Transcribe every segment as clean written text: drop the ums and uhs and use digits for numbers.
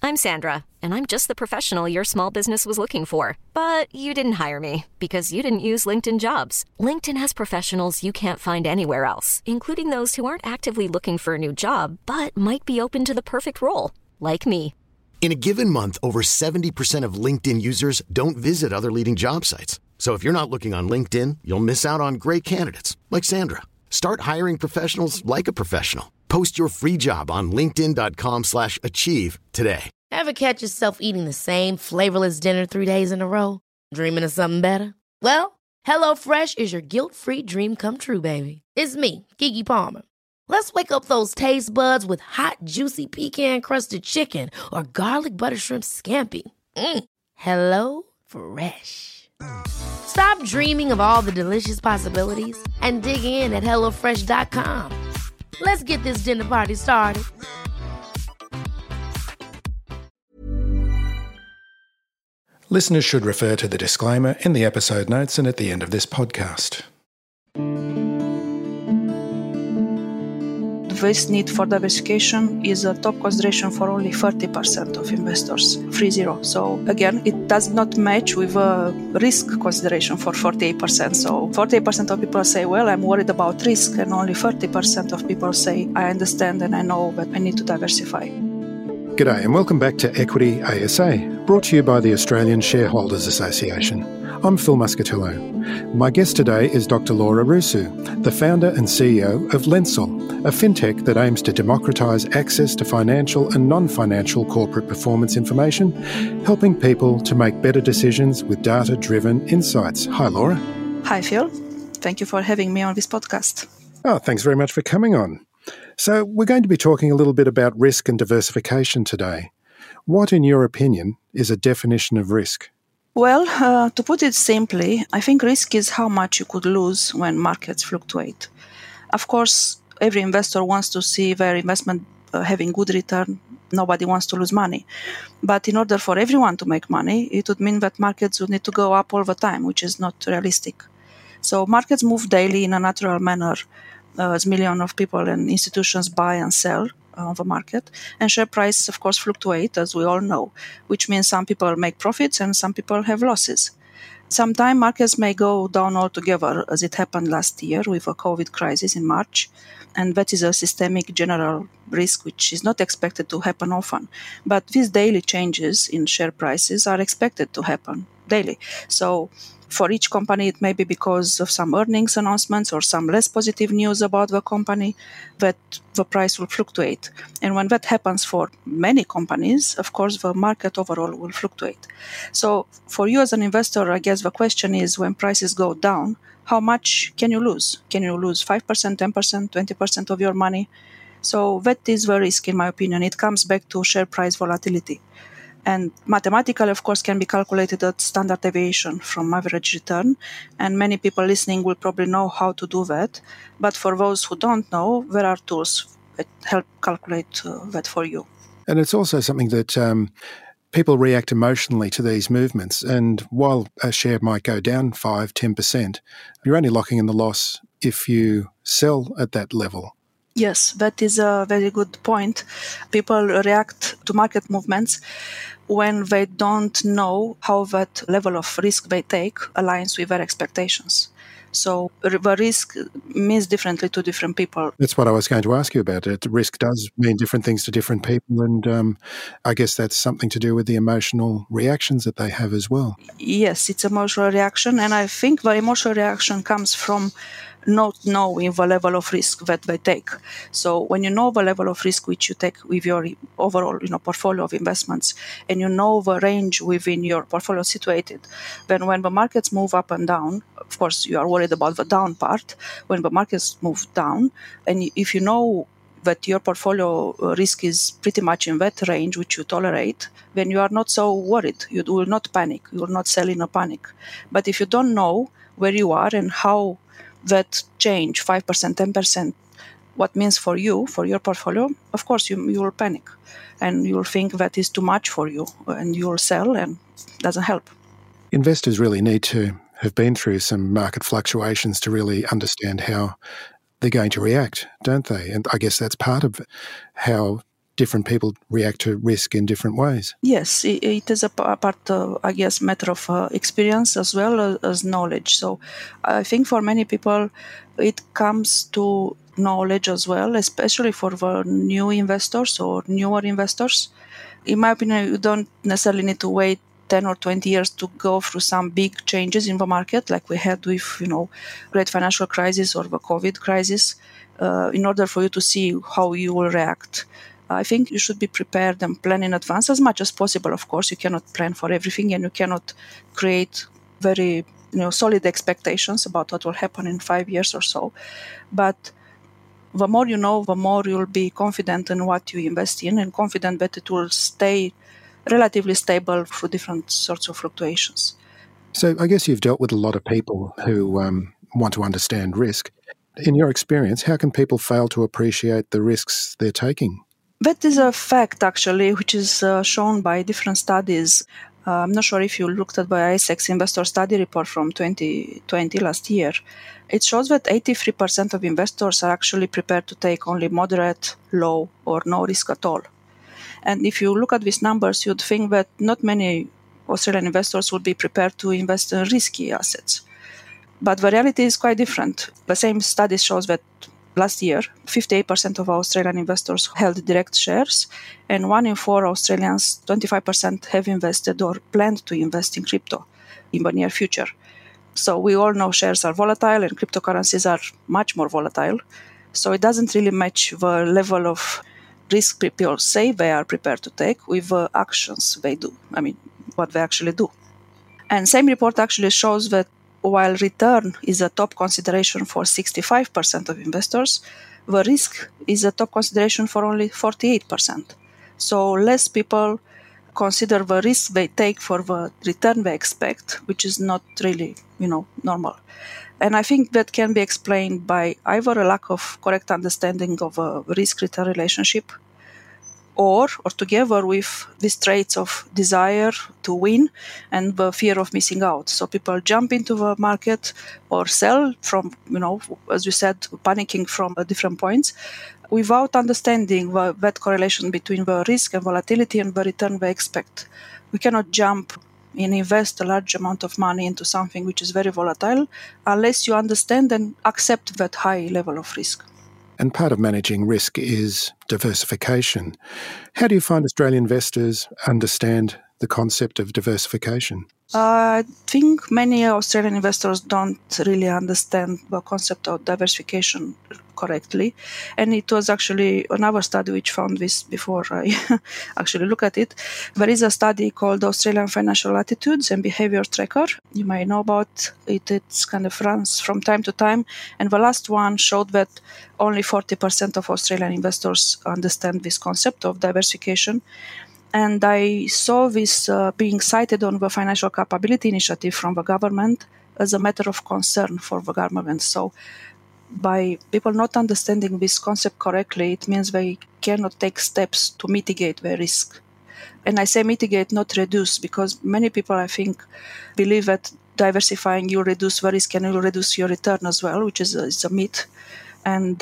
I'm Sandra, and I'm just the professional your small business was looking for. But you didn't hire me because you didn't use LinkedIn Jobs. LinkedIn has professionals you can't find anywhere else, including those who aren't actively looking for a new job, but might be open to the perfect role, like me. In a given month, over 70% of LinkedIn users don't visit other leading job sites. So if you're not looking on LinkedIn, you'll miss out on great candidates like Sandra. Start hiring professionals like a professional. Post your free job on linkedin.com/achieve today. Ever catch yourself eating the same flavorless dinner 3 days in a row? Dreaming of something better? Well, HelloFresh is your guilt-free dream come true, baby. It's me, Keke Palmer. Let's wake up those taste buds with hot, juicy pecan-crusted chicken or garlic butter shrimp scampi. Hello Fresh. Stop dreaming of all the delicious possibilities and dig in at HelloFresh.com. Let's get this dinner party started. Listeners should refer to the disclaimer in the episode notes and at the end of this podcast. This need for diversification is a top consideration for only 30% of investors, 30. So again, it does not match with a risk consideration for 48%. So 48% of people say, well, I'm worried about risk, and only 30% of people say, I understand and I know that I need to diversify. G'day and welcome back to Equity ASA, brought to you by the Australian Shareholders Association. I'm Phil Muscatillo. My guest today is Dr. Laura Rusu, the founder and CEO of Lensol, a fintech that aims to democratise access to financial and non-financial corporate performance information, helping people to make better decisions with data-driven insights. Hi, Laura. Hi, Phil. Thank you for having me on this podcast. Oh, thanks very much for coming on. So we're going to be talking a little bit about risk and diversification today. What, in your opinion, is a definition of risk? Well, to put it simply, I think risk is how much you could lose when markets fluctuate. Of course, every investor wants to see their investment having good return. Nobody wants to lose money. But in order for everyone to make money, it would mean that markets would need to go up all the time, which is not realistic. So markets move daily in a natural manner, as millions of people and institutions buy and sell on the market. And share prices, of course, fluctuate, as we all know, which means some people make profits and some people have losses. Sometimes markets may go down altogether, as it happened last year with a COVID crisis in March. And that is a systemic general risk, which is not expected to happen often. But these daily changes in share prices are expected to happen daily. So for each company, it may be because of some earnings announcements or some less positive news about the company that the price will fluctuate. And when that happens for many companies, of course, the market overall will fluctuate. So for you as an investor, I guess the question is, when prices go down, how much can you lose? Can you lose 5%, 10%, 20% of your money? So that is the risk, in my opinion. It comes back to share price volatility. And mathematically, of course, can be calculated at standard deviation from average return. And many people listening will probably know how to do that. But for those who don't know, there are tools that help calculate that for you. And it's also something that people react emotionally to these movements. And while a share might go down 5, 10%, you're only locking in the loss if you sell at that level. Yes, that is a very good point. People react to market movements when they don't know how that level of risk they take aligns with their expectations. So the risk means differently to different people. That's what I was going to ask you about. Risk does mean different things to different people, and I guess that's something to do with the emotional reactions that they have as well. Yes, it's emotional reaction, and I think the emotional reaction comes from not knowing the level of risk that they take. So when you know the level of risk which you take with your overall portfolio of investments, and you know the range within your portfolio situated, then when the markets move up and down, of course you are worried about the down part. When the markets move down, and if you know that your portfolio risk is pretty much in that range which you tolerate, then you are not so worried. You will not panic. You will not sell in a panic. But if you don't know where you are and how that change, 5%, 10%, what means for you, for your portfolio, of course you will panic. And you will think that is too much for you, and you will sell, and it doesn't help. Investors really need to have been through some market fluctuations to really understand how they're going to react, don't they? And I guess that's part of how different people react to risk in different ways. Yes, it is a part, I guess, matter of experience as well as knowledge. So I think for many people, it comes to knowledge as well, especially for the new investors or newer investors. In my opinion, you don't necessarily need to wait 10 or 20 years to go through some big changes in the market, like we had with, great financial crisis or the COVID crisis, in order for you to see how you will react. I think you should be prepared and plan in advance as much as possible. Of course, you cannot plan for everything, and you cannot create very, solid expectations about what will happen in 5 years or so. But the more you know, the more you'll be confident in what you invest in, and confident that it will stay relatively stable through different sorts of fluctuations. So I guess you've dealt with a lot of people who want to understand risk. In your experience, how can people fail to appreciate the risks they're taking? That is a fact, actually, which is shown by different studies. I'm not sure if you looked at the ASX Investor Study Report from 2020, last year. It shows that 83% of investors are actually prepared to take only moderate, low, or no risk at all. And if you look at these numbers, you'd think that not many Australian investors would be prepared to invest in risky assets. But the reality is quite different. The same study shows that last year, 58% of Australian investors held direct shares, and 1 in 4 Australians, 25%, have invested or planned to invest in crypto in the near future. So we all know shares are volatile and cryptocurrencies are much more volatile. So it doesn't really match the level of risk people say they are prepared to take with the actions they do. What they actually do. And same report actually shows that while return is a top consideration for 65% of investors, the risk is a top consideration for only 48%. So less people consider the risk they take for the return they expect, which is not really, normal. And I think that can be explained by either a lack of correct understanding of a risk-return relationship, or together with these traits of desire to win and the fear of missing out. So people jump into the market or sell from, as you said, panicking from different points without understanding that correlation between the risk and volatility and the return they expect. We cannot jump and invest a large amount of money into something which is very volatile unless you understand and accept that high level of risk. And part of managing risk is diversification. How do you find Australian investors understand the concept of diversification? I think many Australian investors don't really understand the concept of diversification correctly. And it was actually another study which found this before I actually look at it. There is a study called Australian Financial Attitudes and Behavior Tracker. You might know about it. It's kind of runs from time to time. And the last one showed that only 40% of Australian investors understand this concept of diversification. And I saw this being cited on the Financial Capability Initiative from the government as a matter of concern for the government. So by people not understanding this concept correctly, it means they cannot take steps to mitigate the risk. And I say mitigate, not reduce, because many people, I think, believe that diversifying you reduce the risk and you reduce your return as well, which is a myth. And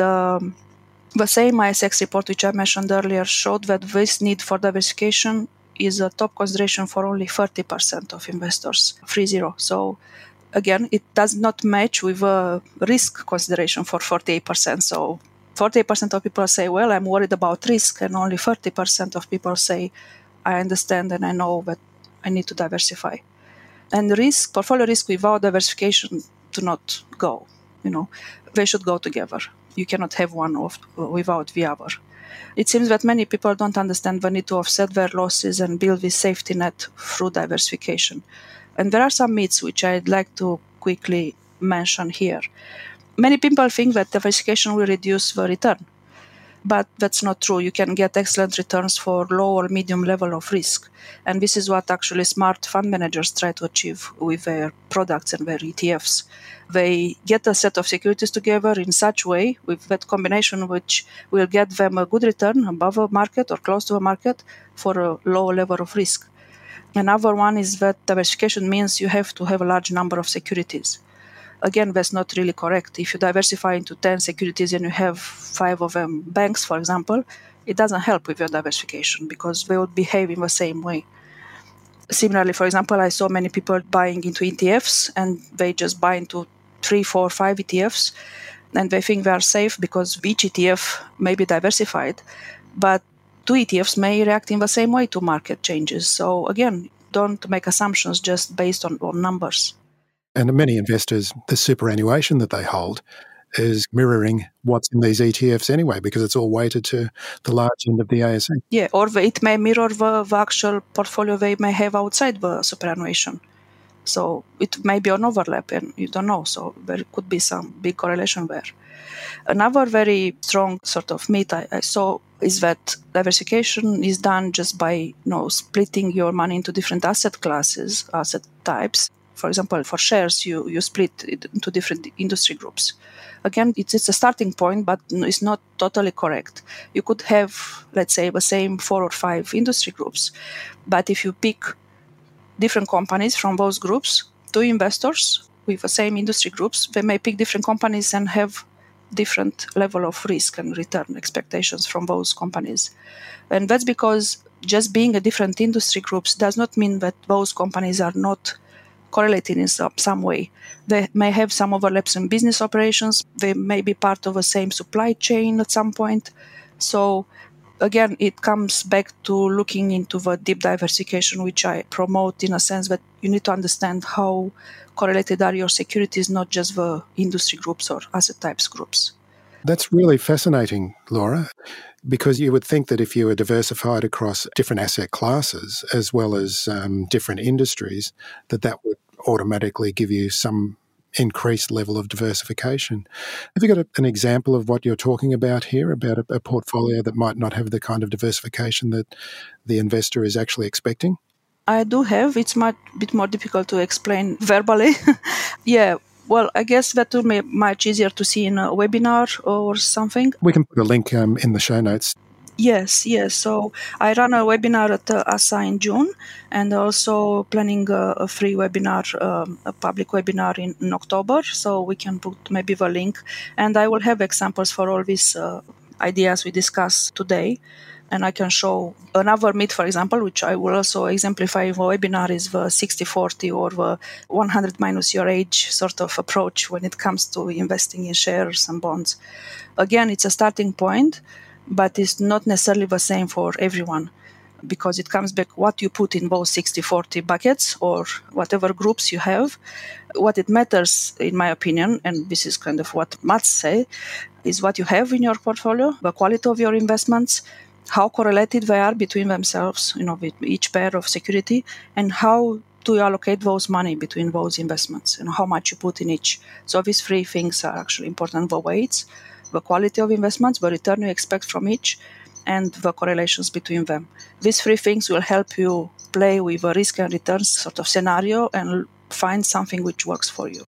the same ASX report, which I mentioned earlier, showed that this need for diversification is a top consideration for only 30% of investors, 30. So again, it does not match with a risk consideration for 48%. So 48% of people say, well, I'm worried about risk, and only 30% of people say, I understand and I know that I need to diversify. And portfolio risk without diversification do not go. They should go together. You cannot have one without the other. It seems that many people don't understand the need to offset their losses and build this safety net through diversification. And there are some myths which I'd like to quickly mention here. Many people think that diversification will reduce the return, but that's not true. You can get excellent returns for low or medium level of risk. And this is what actually smart fund managers try to achieve with their products and their ETFs. They get a set of securities together in such a way, with that combination, which will get them a good return above a market or close to a market for a low level of risk. Another one is that diversification means you have to have a large number of securities. Again, that's not really correct. If you diversify into 10 securities and you have 5 of them banks, for example, it doesn't help with your diversification because they would behave in the same way. Similarly, for example, I saw many people buying into ETFs and they just buy into 3, 4, 5 ETFs and they think they are safe because each ETF may be diversified, but 2 ETFs may react in the same way to market changes. So again, don't make assumptions just based on numbers. And many investors, the superannuation that they hold is mirroring what's in these ETFs anyway, because it's all weighted to the large end of the ASA. Yeah, or it may mirror the actual portfolio they may have outside the superannuation. So it may be an overlap and you don't know. So there could be some big correlation there. Another very strong sort of myth I saw is that diversification is done just by splitting your money into different asset classes, asset types. For example, for shares, you split it into different industry groups. Again, it's a starting point, but it's not totally correct. You could have, let's say, the same 4 or 5 industry groups, but if you pick different companies from those groups, 2 investors with the same industry groups, they may pick different companies and have different level of risk and return expectations from those companies. And that's because just being a different industry groups does not mean that those companies are not correlated in some way. They may have some overlaps in business operations. They may be part of the same supply chain at some point. So again, it comes back to looking into the deep diversification, which I promote in a sense that you need to understand how correlated are your securities, not just the industry groups or asset types groups. That's really fascinating, Laura, because you would think that if you were diversified across different asset classes as well as different industries, that would automatically give you some increased level of diversification. Have you got an example of what you're talking about here, about a portfolio that might not have the kind of diversification that the investor is actually expecting? I do have. It's a bit more difficult to explain verbally. Yeah, well, I guess that would be much easier to see in a webinar or something. We can put a link in the show notes. Yes. So I ran a webinar at ASA in June and also planning a free webinar, a public webinar in October. So we can put maybe the link. And I will have examples for all these ideas we discussed today. And I can show another myth, for example, which I will also exemplify in the webinar, is the 60-40 or the 100 minus your age sort of approach when it comes to investing in shares and bonds. Again, it's a starting point, but it's not necessarily the same for everyone because it comes back what you put in both 60-40 buckets or whatever groups you have. What it matters, in my opinion, and this is kind of what maths say, is what you have in your portfolio, the quality of your investments, how correlated they are between themselves, with each pair of security, and how do you allocate those money between those investments and how much you put in each. So these 3 things are actually important: the weights, the quality of investments, the return you expect from each, and the correlations between them. These 3 things will help you play with a risk and returns sort of scenario and find something which works for you.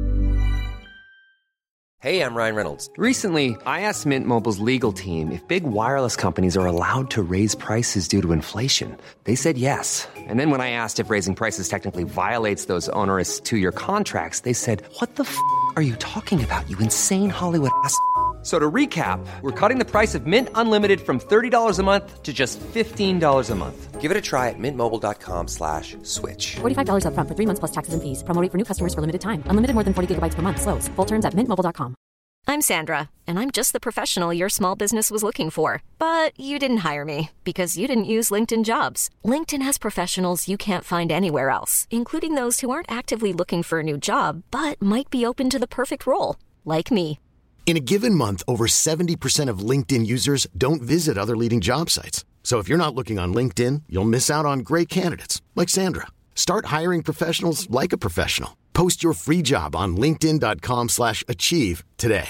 Hey, I'm Ryan Reynolds. Recently, I asked Mint Mobile's legal team if big wireless companies are allowed to raise prices due to inflation. They said yes. And then when I asked if raising prices technically violates those onerous 2-year contracts, they said, "What the f*** are you talking about, you insane Hollywood ass?" So to recap, we're cutting the price of Mint Unlimited from $30 a month to just $15 a month. Give it a try at mintmobile.com/switch. $45 up front for 3 months plus taxes and fees. Promo rate for new customers for limited time. Unlimited more than 40 gigabytes per month. Slows full terms at mintmobile.com. I'm Sandra, and I'm just the professional your small business was looking for. But you didn't hire me because you didn't use LinkedIn Jobs. LinkedIn has professionals you can't find anywhere else, including those who aren't actively looking for a new job, but might be open to the perfect role, like me. In a given month, over 70% of LinkedIn users don't visit other leading job sites. So if you're not looking on LinkedIn, you'll miss out on great candidates like Sandra. Start hiring professionals like a professional. Post your free job on linkedin.com/achieve today.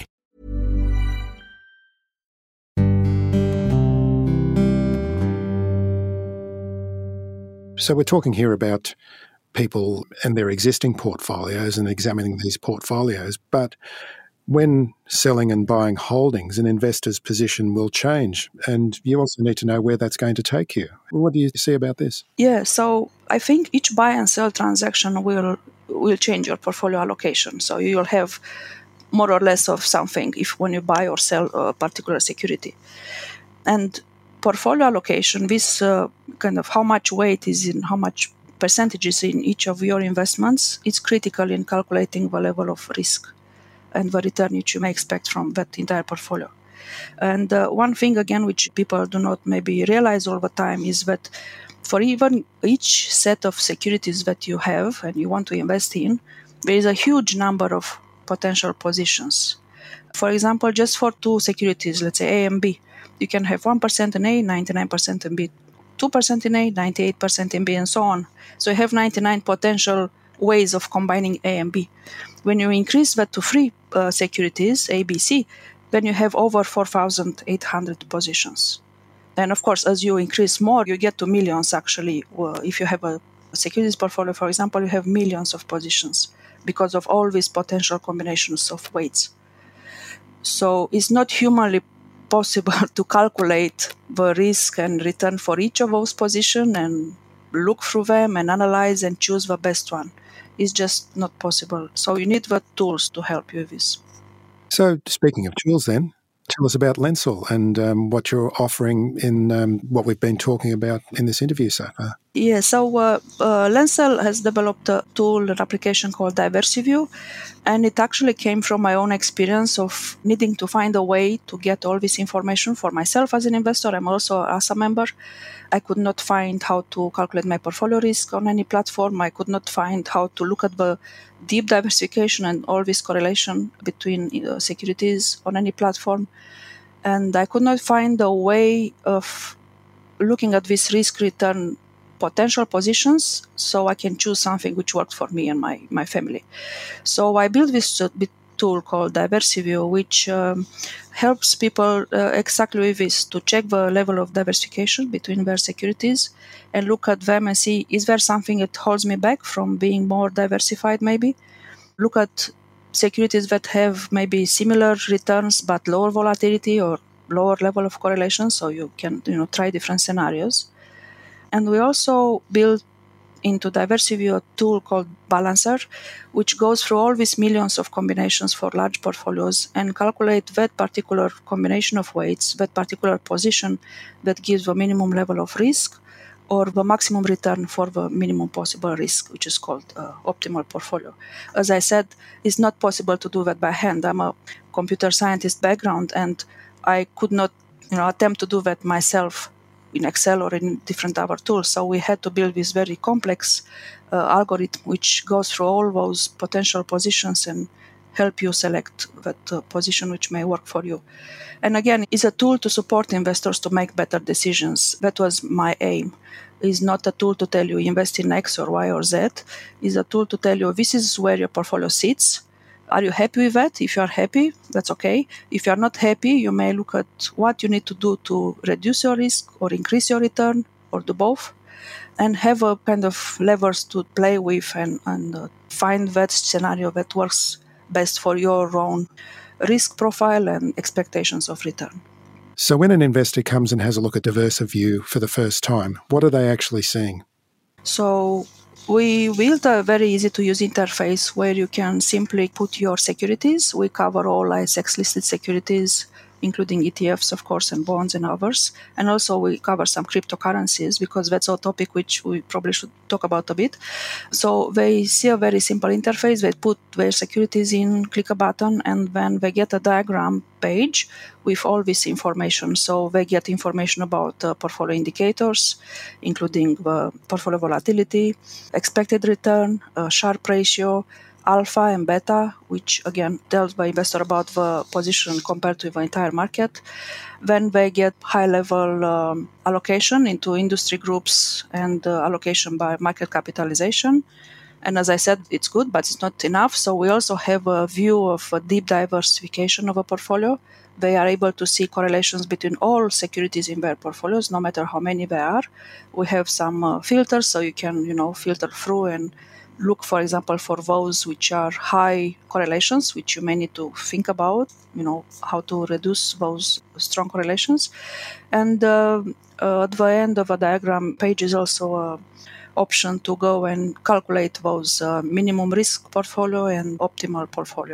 So we're talking here about people and their existing portfolios and examining these portfolios, but when selling and buying holdings, an investor's position will change, and you also need to know where that's going to take you. What do you see about this? Yeah, so I think each buy and sell transaction will change your portfolio allocation. So you'll have more or less of something when you buy or sell a particular security. And portfolio allocation, this kind of how much weight is in, how much percentages in each of your investments, is critical in calculating the level of risk and the return which you may expect from that entire portfolio. And one thing, again, which people do not maybe realize all the time is that for even each set of securities that you have and you want to invest in, there is a huge number of potential positions. For example, just for two securities, let's say A and B, you can have 1% in A, 99% in B, 2% in A, 98% in B, and so on. So you have 99 potential ways of combining A and B. When you increase that to three securities, A, B, C, then you have over 4,800 positions. And of course, as you increase more, you get to millions actually. If you have a securities portfolio, for example, you have millions of positions because of all these potential combinations of weights. So it's not humanly possible to calculate the risk and return for each of those positions and look through them and analyze and choose the best one. It's just not possible. So you need the tools to help you with this. So speaking of tools then, tell us about Lensol and what you're offering in what we've been talking about in this interview so far. Yeah, so Lensol has developed a tool, an application called DiversiView, and it actually came from my own experience of needing to find a way to get all this information for myself as an investor. I'm also as a member. I could not find how to calculate my portfolio risk on any platform. I could not find how to look at the deep diversification and all this correlation between securities on any platform. And I could not find a way of looking at this risk-return potential positions so I can choose something which worked for me and my family. So I built this tool called DiversiView, which helps people exactly with this, to check the level of diversification between their securities and look at them and see, is there something that holds me back from being more diversified maybe? Look at securities that have maybe similar returns but lower volatility or lower level of correlation, so you can try different scenarios. And we also built into DiversiView a tool called Balancer, which goes through all these millions of combinations for large portfolios and calculate that particular combination of weights, that particular position that gives the minimum level of risk or the maximum return for the minimum possible risk, which is called optimal portfolio. As I said, it's not possible to do that by hand. I'm a computer scientist background, and I could not attempt to do that myself in Excel or in different other tools. So we had to build this very complex algorithm which goes through all those potential positions and help you select that position which may work for you. And again, it's a tool to support investors to make better decisions. That was my aim. It's not a tool to tell you invest in X or Y or Z. It's a tool to tell you this is where your portfolio sits. Are you happy with that? If you are happy, that's okay. If you are not happy, you may look at what you need to do to reduce your risk or increase your return or do both, and have a kind of levers to play with and find that scenario that works best for your own risk profile and expectations of return. So when an investor comes and has a look at DiversiView for the first time, what are they actually seeing? So we built a very easy-to-use interface where you can simply put your securities. We cover all ASX-listed securities, including ETFs, of course, and bonds and others. And also we cover some cryptocurrencies because that's a topic which we probably should talk about a bit. So they see a very simple interface. They put their securities in, click a button, and then they get a diagram page with all this information. So they get information about portfolio indicators, including portfolio volatility, expected return, Sharpe ratio, alpha and beta, which again tells the investor about the position compared to the entire market. Then they get high-level allocation into industry groups and allocation by market capitalization. And as I said, it's good, but it's not enough. So we also have a view of a deep diversification of a portfolio. They are able to see correlations between all securities in their portfolios, no matter how many there are. We have some filters, so you can, filter through and look, for example, for those which are high correlations, which you may need to think about, how to reduce those strong correlations. And at the end of a diagram page is also an option to go and calculate those minimum risk portfolio and optimal portfolio.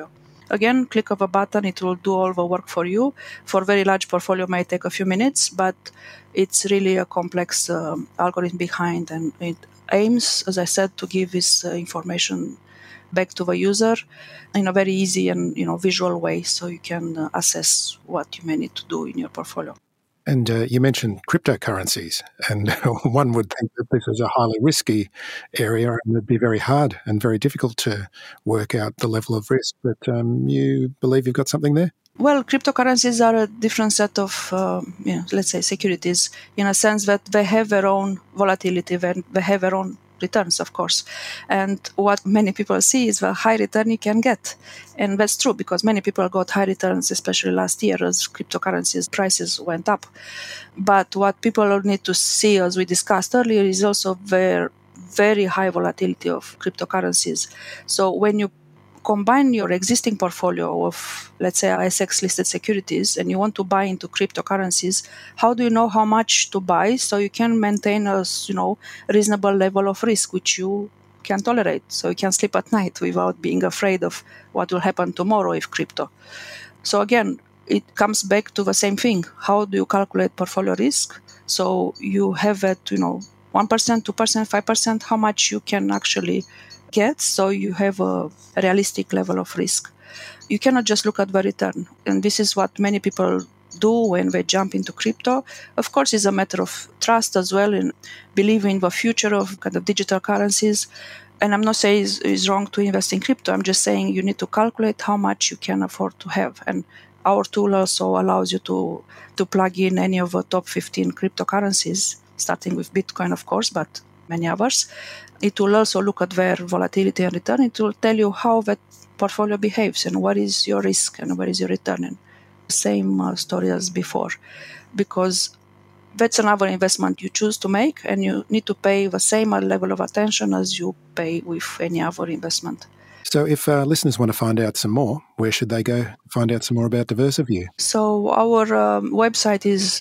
Again, click of a button, it will do all the work for you. For very large portfolio, it might take a few minutes, but it's really a complex algorithm behind, and it aims, as I said, to give this information back to the user in a very easy and visual way, so you can assess what you may need to do in your portfolio. And you mentioned cryptocurrencies, and one would think that this is a highly risky area and it'd be very hard and very difficult to work out the level of risk. But you believe you've got something there? Well, cryptocurrencies are a different set of, let's say, securities, in a sense that they have their own volatility, they have their own returns, of course. And what many people see is the high return you can get. And that's true, because many people got high returns, especially last year as cryptocurrencies prices went up. But what people need to see, as we discussed earlier, is also their very high volatility of cryptocurrencies. So when you combine your existing portfolio of, let's say, ASX-listed securities, and you want to buy into cryptocurrencies, how do you know how much to buy so you can maintain a reasonable level of risk which you can tolerate, so you can sleep at night without being afraid of what will happen tomorrow if crypto. So again, it comes back to the same thing. How do you calculate portfolio risk? So you have that, 1%, 2%, 5%, how much you can actually get, so you have a realistic level of risk. You cannot just look at the return. And this is what many people do when they jump into crypto. Of course, it's a matter of trust as well, in believing the future of kind of digital currencies. And I'm not saying it's wrong to invest in crypto. I'm just saying you need to calculate how much you can afford to have. And our tool also allows you to plug in any of the top 15 cryptocurrencies, starting with Bitcoin, of course, but many others. It will also look at their volatility and return. It will tell you how that portfolio behaves and what is your risk and what is your return. And same story as before, because that's another investment you choose to make, and you need to pay the same level of attention as you pay with any other investment. So if listeners want to find out some more, where should they go find out some more about DiverseView? So our website is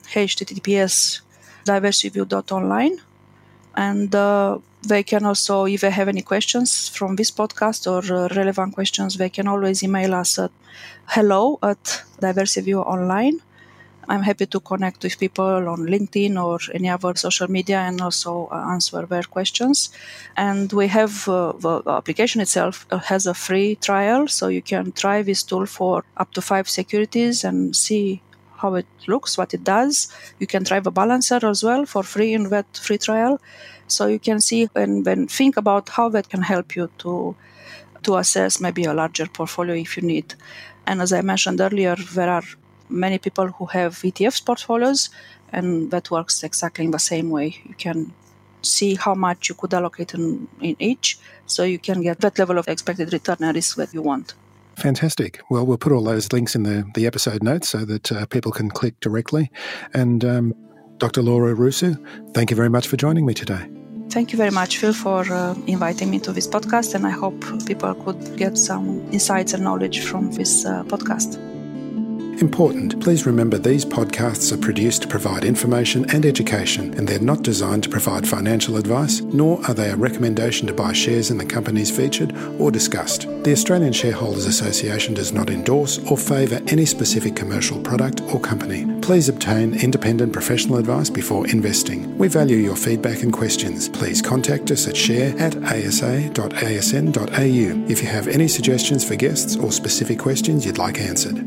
https://diversiview.online. And they can also, if they have any questions from this podcast or relevant questions, they can always email us at hello@DiversiView.online. I'm happy to connect with people on LinkedIn or any other social media and also answer their questions. And we have the application itself has a free trial, so you can try this tool for up to 5 securities and see how it looks, what it does. You can try the balancer as well for free in that free trial. So you can see and then think about how that can help you to assess maybe a larger portfolio if you need. And as I mentioned earlier, there are many people who have ETFs portfolios, and that works exactly in the same way. You can see how much you could allocate in each, so you can get that level of expected return and risk that you want. Fantastic. Well, we'll put all those links in the episode notes so that people can click directly. And Dr. Laura Rousseau, thank you very much for joining me today. Thank you very much, Phil, for inviting me to this podcast, and I hope people could get some insights and knowledge from this podcast. Important, please remember these podcasts are produced to provide information and education, and they're not designed to provide financial advice, nor are they a recommendation to buy shares in the companies featured or discussed. The Australian Shareholders Association does not endorse or favour any specific commercial product or company. Please obtain independent professional advice before investing. We value your feedback and questions. Please contact us at share@asa.asn.au if you have any suggestions for guests or specific questions you'd like answered.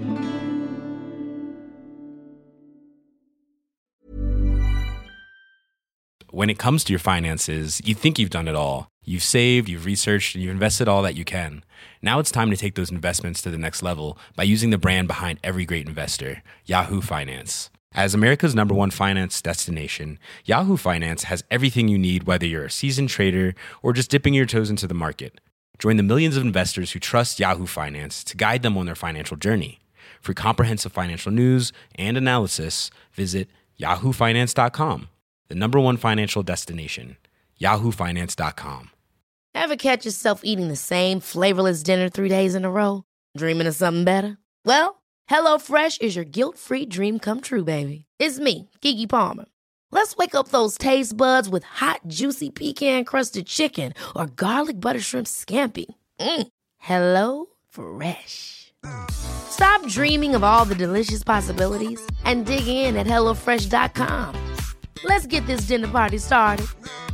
When it comes to your finances, you think you've done it all. You've saved, you've researched, and you've invested all that you can. Now it's time to take those investments to the next level by using the brand behind every great investor, Yahoo Finance. As America's #1 finance destination, Yahoo Finance has everything you need, whether you're a seasoned trader or just dipping your toes into the market. Join the millions of investors who trust Yahoo Finance to guide them on their financial journey. For comprehensive financial news and analysis, visit yahoofinance.com. The #1 financial destination, yahoofinance.com. Ever catch yourself eating the same flavorless dinner 3 days in a row? Dreaming of something better? Well, HelloFresh is your guilt-free dream come true, baby. It's me, Keke Palmer. Let's wake up those taste buds with hot, juicy pecan-crusted chicken or garlic butter shrimp scampi. Hello Fresh. Stop dreaming of all the delicious possibilities and dig in at HelloFresh.com. Let's get this dinner party started.